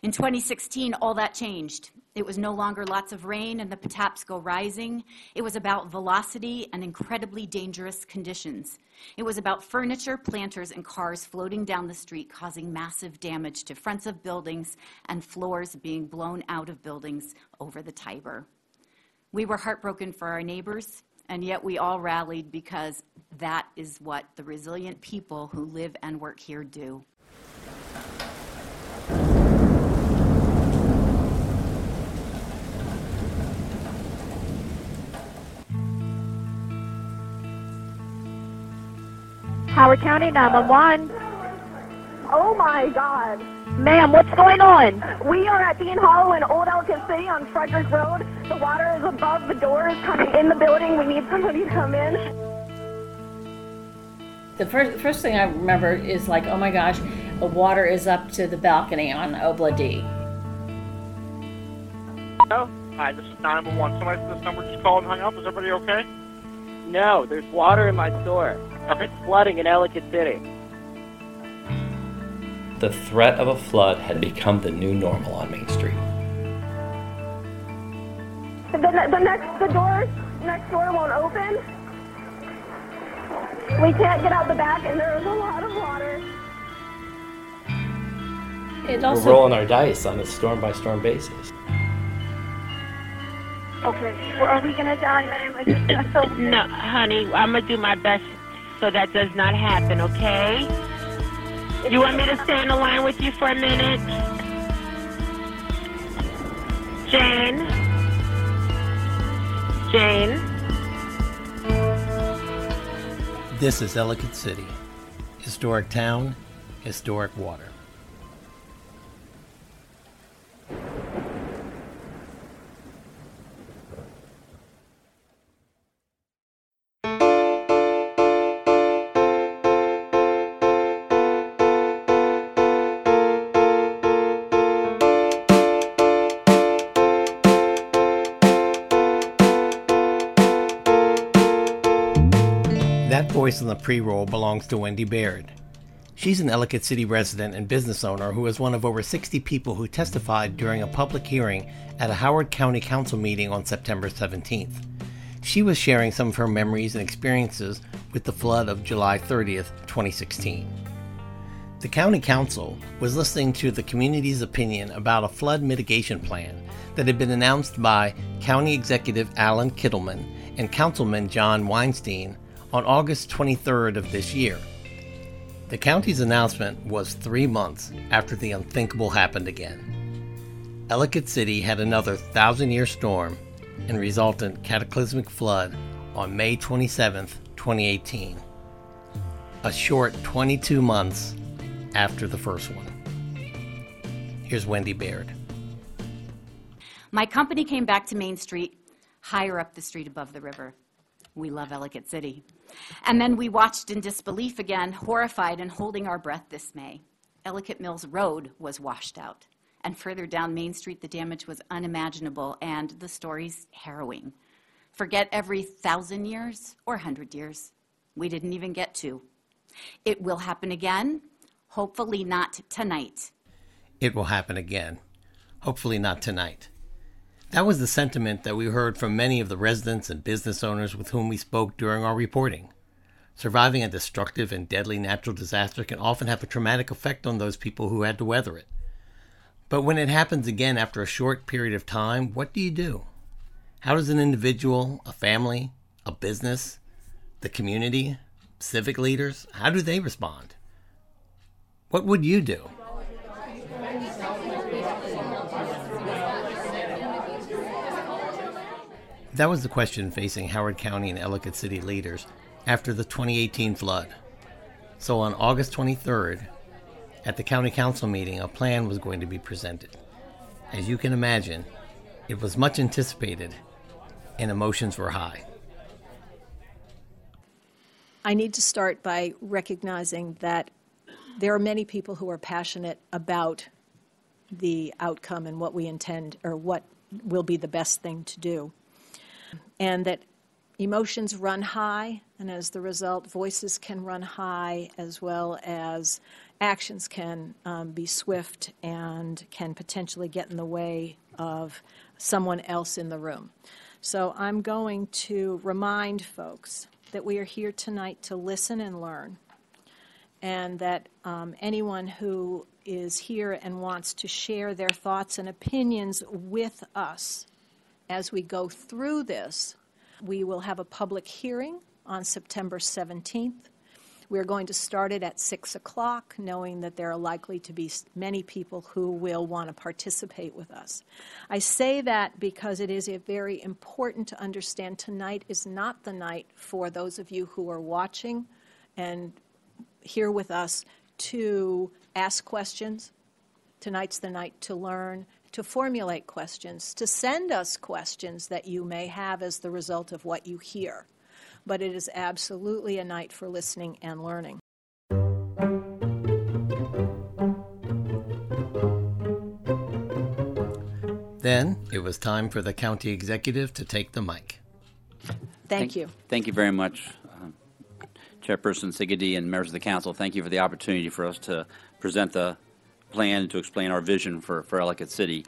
In 2016, all that changed. It was no longer lots of rain and the Patapsco rising. It was about velocity and incredibly dangerous conditions. It was about furniture, planters, and cars floating down the street, causing massive damage to fronts of buildings and floors being blown out of buildings over the Tiber. We were heartbroken for our neighbors, and yet we all rallied because that is what the resilient people who live and work here do. Howard County 911. Oh my God. Ma'am, what's going on? We are at Dean Hollow in Old Ellicott City on Frederick Road. The water is above the doors coming in the building. We need somebody to come in. The first thing I remember is like, oh my gosh, the water is up to the balcony on Obla D. Oh, hi, this is 911. Somebody from this number just called and hung up. Is everybody okay? No, there's water in my store. It's flooding in Ellicott City. The threat of a flood had become the new normal on Main Street. The door next door won't open. We can't get out the back, and there is a lot of water. We're rolling our dice on a storm-by-storm basis. Okay, well, are we gonna die, ma'am? No, honey, I'm gonna do my best so that does not happen, okay? You want me to stay on the line with you for a minute? Jane? Jane? This is Ellicott City. Historic town, historic water. That voice on the pre-roll belongs to Wendy Baird. She's an Ellicott City resident and business owner who is one of over 60 people who testified during a public hearing at a Howard County Council meeting on September 17th. She was sharing some of her memories and experiences with the flood of July 30th, 2016. The County Council was listening to the community's opinion about a flood mitigation plan that had been announced by County Executive Alan Kittleman and Councilman John Weinstein on August 23rd of this year. The county's announcement was 3 months after the unthinkable happened again. Ellicott City had another 1,000-year storm and resultant cataclysmic flood on May 27th, 2018, a short 22 months after the first one. Here's Wendy Baird. My company came back to Main Street, higher up the street above the river. We love Ellicott City. And then we watched in disbelief again, horrified and holding our breath this May. Ellicott Mills Road was washed out. And further down Main Street, the damage was unimaginable and the story's harrowing. Forget every 1,000 years or 100 years. We didn't even get to. It will happen again, hopefully not tonight. It will happen again, hopefully not tonight. That was the sentiment that we heard from many of the residents and business owners with whom we spoke during our reporting. Surviving a destructive and deadly natural disaster can often have a traumatic effect on those people who had to weather it. But when it happens again after a short period of time, what do you do? How does an individual, a family, a business, the community, civic leaders, how do they respond? What would you do? That was the question facing Howard County and Ellicott City leaders after the 2018 flood. So on August 23rd, at the County Council meeting, a plan was going to be presented. As you can imagine, it was much anticipated and emotions were high. I need to start by recognizing that there are many people who are passionate about the outcome and what we intend or what will be the best thing to do. And that emotions run high, and as the result, voices can run high, as well as actions can be swift and can potentially get in the way of someone else in the room. So I'm going to remind folks that we are here tonight to listen and learn, and that anyone who is here and wants to share their thoughts and opinions with us as we go through this, we will have a public hearing on September 17th. We're going to start it at 6 o'clock, knowing that there are likely to be many people who will want to participate with us. I say that because it is very important to understand tonight is not the night for those of you who are watching and here with us to ask questions. Tonight's the night to learn, to formulate questions, to send us questions that you may have as the result of what you hear. But it is absolutely a night for listening and learning. Then it was time for the county executive to take the mic. Thank you. Thank you very much, Chairperson Sigeti and members of the council. Thank you for the opportunity for us to present the plan and to explain our vision for Ellicott City.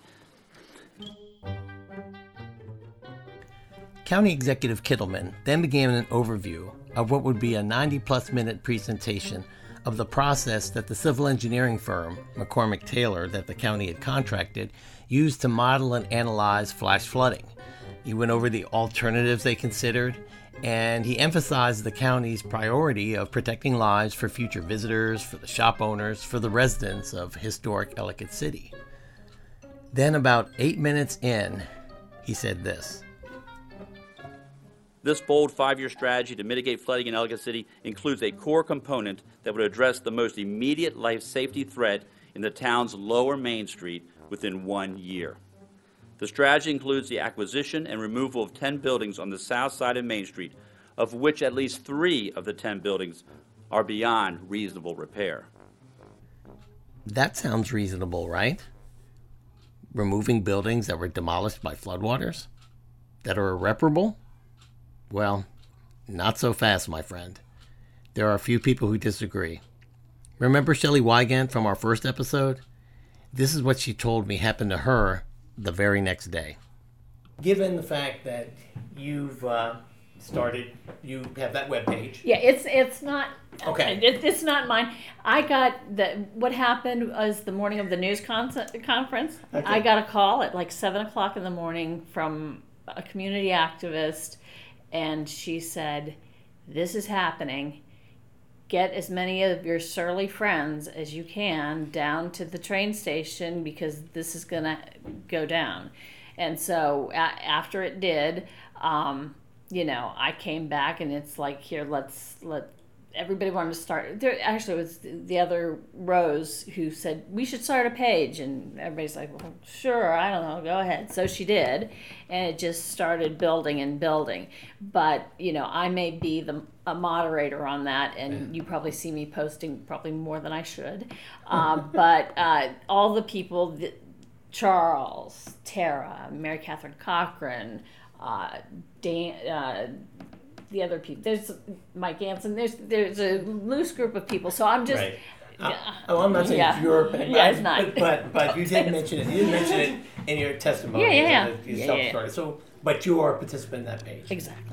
County Executive Kittleman then began an overview of what would be a 90-plus minute presentation of the process that the civil engineering firm, McCormick Taylor, that the county had contracted, used to model and analyze flash flooding. He went over the alternatives they considered, and he emphasized the county's priority of protecting lives for future visitors, for the shop owners, for the residents of historic Ellicott City. Then about 8 minutes in, he said this. This bold 5-year strategy to mitigate flooding in Ellicott City includes a core component that would address the most immediate life safety threat in the town's lower Main Street within 1 year. The strategy includes the acquisition and removal of 10 buildings on the south side of Main Street, of which at least 3 of the 10 buildings are beyond reasonable repair. That sounds reasonable, right? Removing buildings that were demolished by floodwaters? That are irreparable? Well, not so fast, my friend. There are a few people who disagree. Remember Shelley Wygant from our first episode? This is what she told me happened to her the very next day. Given the fact that you've you have that webpage. Yeah, it's not. Okay. It's not mine. I got what happened was the morning of the news conference. Okay. I got a call at like 7 o'clock in the morning from a community activist, and she said, "This is happening. Get as many of your surly friends as you can down to the train station because this is going to go down." And so after it did, I came back, and it's like, here, let everybody wanted to start. There actually was the other Rose who said, we should start a page. And everybody's like, well, sure, I don't know, go ahead. So she did, and it just started building and building. But, I may be a moderator on that, and you probably see me posting probably more than I should. But all the people, Charles, Tara, Mary Catherine Cochran, Dan, the other people. There's Mike Anson. There's a loose group of people. So I'm just. Right. I'm not saying it's your opinion. Yeah, it's not. But you did mention it. You did mention it in your testimony. Yeah. So, but you are a participant in that page. Exactly.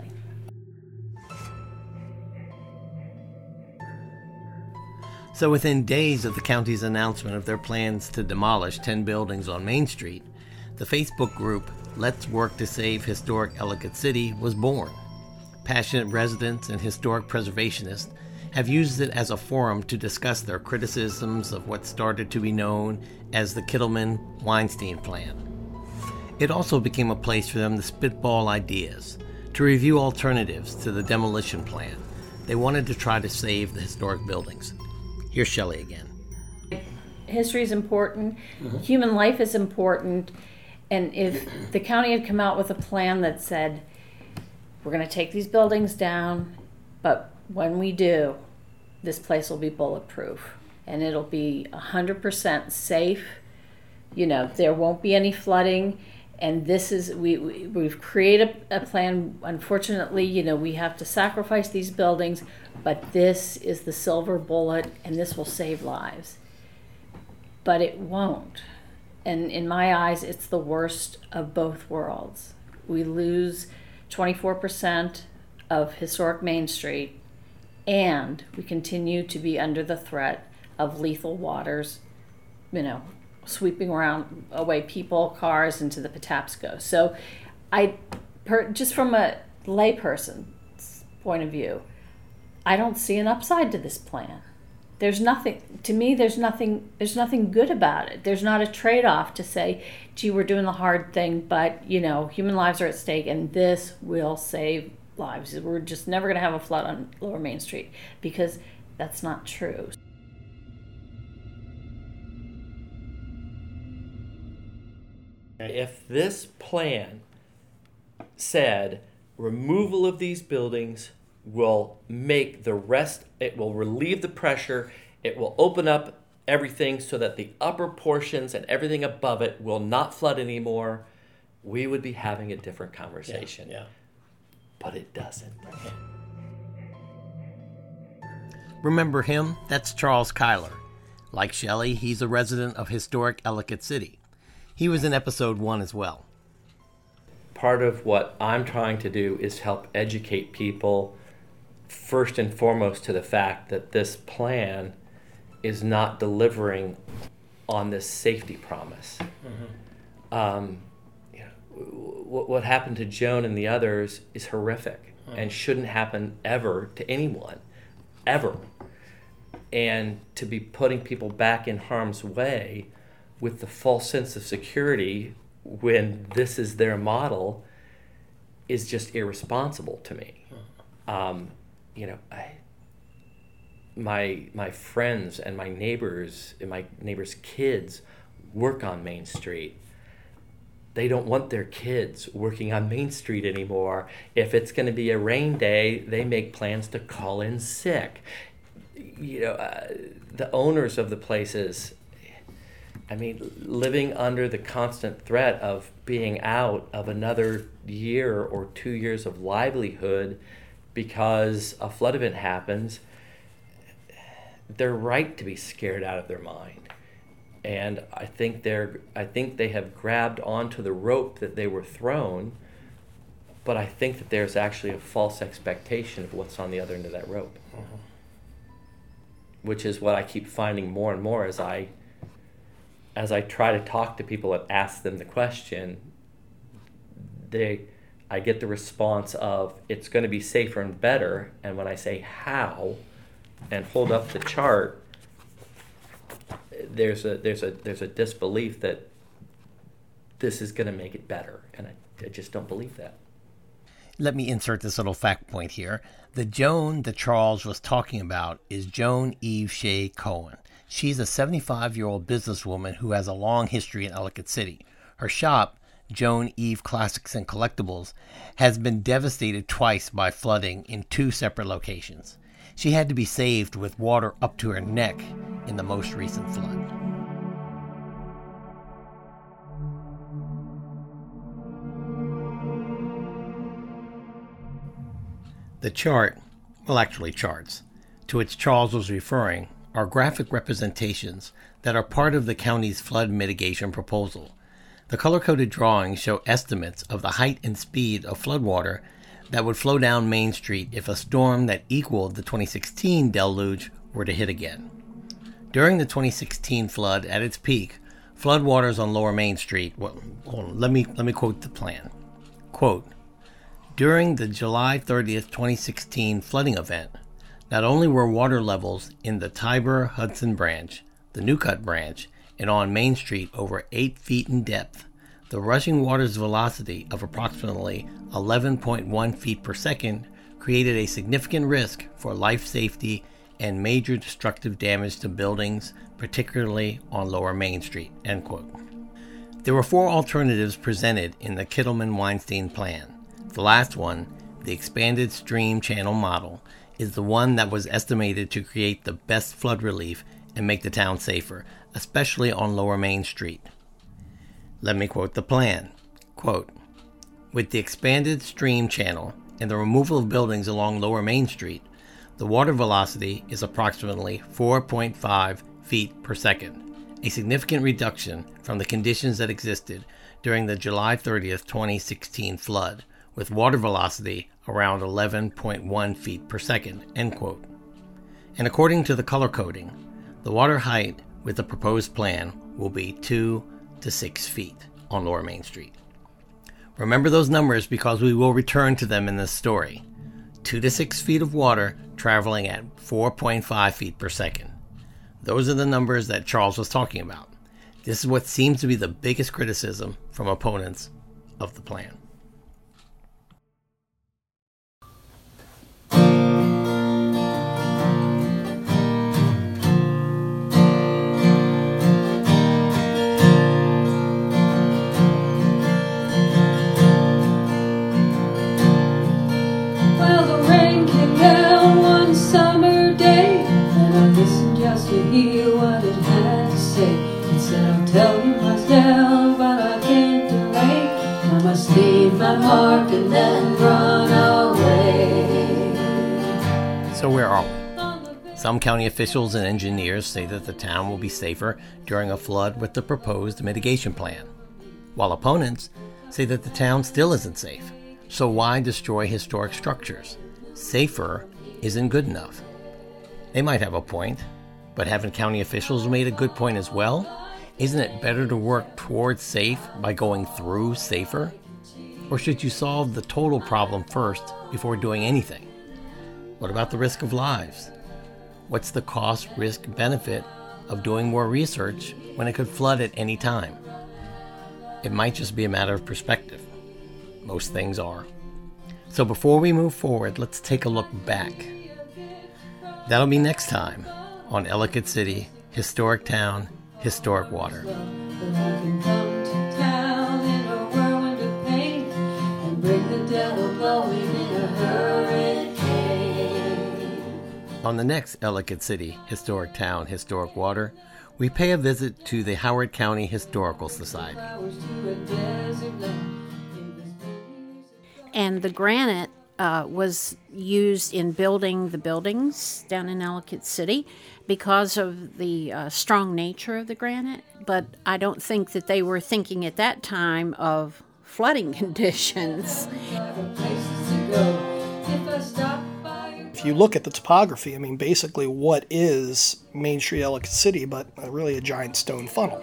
So within days of the county's announcement of their plans to demolish 10 buildings on Main Street, the Facebook group Let's Work to Save Historic Ellicott City was born. Passionate residents and historic preservationists have used it as a forum to discuss their criticisms of what started to be known as the Kittleman-Weinstein Plan. It also became a place for them to spitball ideas, to review alternatives to the demolition plan. They wanted to try to save the historic buildings. Here's Shelley again. History is important. Mm-hmm. Human life is important. And if the county had come out with a plan that said, we're going to take these buildings down, but when we do, this place will be bulletproof and it'll be 100% safe. There won't be any flooding, And this is, we've created a plan. Unfortunately, we have to sacrifice these buildings, but this is the silver bullet, and this will save lives. But it won't. And in my eyes, it's the worst of both worlds. We lose 24% of historic Main Street, and we continue to be under the threat of lethal waters, sweeping away people, cars into the Patapsco. So just from a layperson's point of view, I don't see an upside to this plan. There's nothing good about it. There's not a trade-off to say, gee, we're doing the hard thing, but human lives are at stake and this will save lives. We're just never going to have a flood on Lower Main Street, because that's not true. If this plan said removal of these buildings will make the rest, it will relieve the pressure, it will open up everything so that the upper portions and everything above it will not flood anymore, we would be having a different conversation. Yeah. But it doesn't. Remember him? That's Charles Kyler. Like Shelley, he's a resident of historic Ellicott City. He was in episode 1 as well. Part of what I'm trying to do is help educate people first and foremost to the fact that this plan is not delivering on this safety promise. What happened to Joan and the others is horrific and shouldn't happen ever to anyone, ever. And to be putting people back in harm's way with the false sense of security when this is their model is just irresponsible to me. My friends and my neighbors kids work on Main Street. They don't want their kids working on Main Street anymore. If it's going to be a rain day, they make plans to call in sick. The owners of the places, living under the constant threat of being out of another year or 2 years of livelihood because a flood event happens, they're right to be scared out of their mind. And I think they have grabbed onto the rope that they were thrown, but I think that there's actually a false expectation of what's on the other end of that rope. Which is what I keep finding more and more as I try to talk to people and ask them the question. I get the response of, it's going to be safer and better, and when I say how and hold up the chart, there's a disbelief that this is going to make it better, and I just don't believe that. Let me insert this little fact point here. The Joan that Charles was talking about is Joan Eve Shea Cohen. She's a 75-year-old businesswoman who has a long history in Ellicott City. Her shop, Joan Eve Classics and Collectibles, has been devastated twice by flooding in 2 separate locations. She had to be saved with water up to her neck in the most recent flood. The chart, charts, to which Charles was referring, are graphic representations that are part of the county's flood mitigation proposal. The color-coded drawings show estimates of the height and speed of floodwater that would flow down Main Street if a storm that equaled the 2016 deluge were to hit again. During the 2016 flood at its peak, floodwaters on Lower Main Street, let me quote the plan. Quote, during the July 30th, 2016 flooding event, not only were water levels in the Tiber-Hudson branch, the Newcut branch, and on Main Street over 8 feet in depth, the rushing water's velocity of approximately 11.1 feet per second created a significant risk for life safety and major destructive damage to buildings, particularly on Lower Main Street, end quote. There were 4 alternatives presented in the Kittleman-Weinstein plan. The last one, the expanded stream channel model, is the one that was estimated to create the best flood relief and make the town safer, especially on Lower Main Street. Let me quote the plan. Quote, with the expanded stream channel and the removal of buildings along Lower Main Street, the water velocity is approximately 4.5 feet per second, a significant reduction from the conditions that existed during the July 30th, 2016 flood, with water velocity around 11.1 feet per second, end quote. And according to the color coding, the water height with the proposed plan will be 2 to 6 feet on Lower Main Street. Remember those numbers because we will return to them in this story. 2 to 6 feet of water traveling at 4.5 feet per second. Those are the numbers that Charles was talking about. This is what seems to be the biggest criticism from opponents of the plan. To hear what it had to say. It said, I'll tell you myself, but I can't delay. I must leave my mark and then run away. So where are we? Some county officials and engineers say that the town will be safer during a flood with the proposed mitigation plan, while opponents say that the town still isn't safe. So why destroy historic structures? Safer isn't good enough. They might have a point, but haven't county officials made a good point as well? Isn't it better to work towards safe by going through safer? Or should you solve the total problem first before doing anything? What about the risk of lives? What's the cost, risk, benefit of doing more research when it could flood at any time? It might just be a matter of perspective. Most things are. So before we move forward, let's take a look back. That'll be next time on Ellicott City, Historic Town, Historic Water. On the next Ellicott City, Historic Town, Historic Water, we pay a visit to the Howard County Historical Society. And the granite was used in building the buildings down in Ellicott City because of the strong nature of the granite. But I don't think that they were thinking at that time of flooding conditions. If you look at the topography, I mean, basically what is Main Street, Ellicott City, but really a giant stone funnel.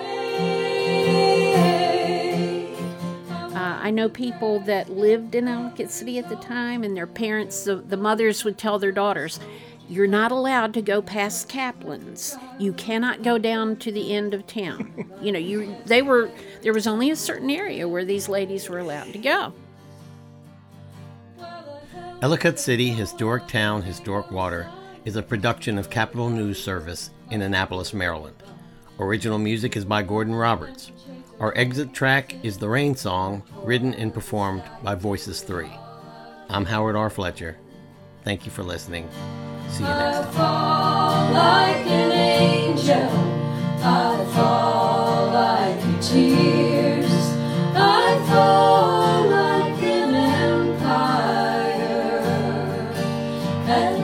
I know people that lived in Ellicott City at the time, and their parents, the mothers would tell their daughters, you're not allowed to go past Kaplan's. You cannot go down to the end of town. There was only a certain area where these ladies were allowed to go. Ellicott City, Historic Town, Historic Water is a production of Capital News Service in Annapolis, Maryland. Original music is by Gordon Roberts. Our exit track is The Rain Song, written and performed by Voices 3. I'm Howard R. Fletcher. Thank you for listening. See you next time. I fall like an angel. I fall like your tears. I fall like an empire.